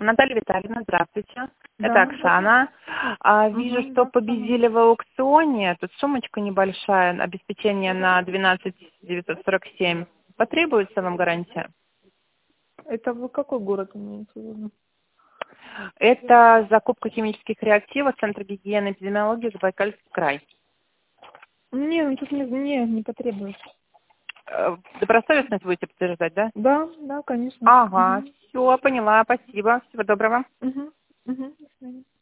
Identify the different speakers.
Speaker 1: Наталья Витальевна, здравствуйте. Это
Speaker 2: Да.
Speaker 1: Оксана. Вижу, что
Speaker 2: Да,
Speaker 1: победили в аукционе. Тут сумочка небольшая, обеспечение на 12 947. Потребуется вам гарантия?
Speaker 2: Это вы какой город имеете в виду?
Speaker 1: Это закупка химических реактивов, Центр гигиены и эпидемиологии, Забайкальский край.
Speaker 2: Не, ну тут не потребуется.
Speaker 1: Добросовестность будете подтверждать, да?
Speaker 2: Да, конечно.
Speaker 1: Ага, все, поняла, спасибо. Всего доброго.
Speaker 2: Угу. До свидания.